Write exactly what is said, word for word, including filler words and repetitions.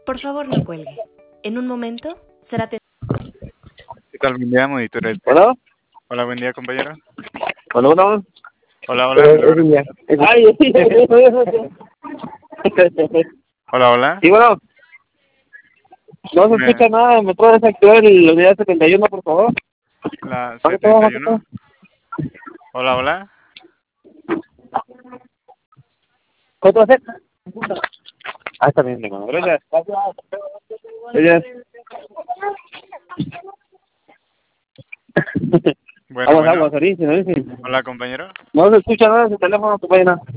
Por favor, no cuelgue. En un momento será atendido. ¿Qué tal? Buen día, monitor. ¿Hola? Hola, buen día, compañero. Hola, hola. Hola, hola. Eh, es India. Ay, Hola, hola. sí, bueno. No se Me- escucha nada. ¿Me puedes activar el unidad setenta y uno, por favor? La Baja todo, setenta baja y todo. uno. Hola, hola. ¿Cuánto va a ser? Ah, está bien, hermano. Gracias. Gracias. Bueno, Aguas, bueno. aguas, oricen, oricen. Hola, compañero. No se escucha nada de su teléfono, tu página.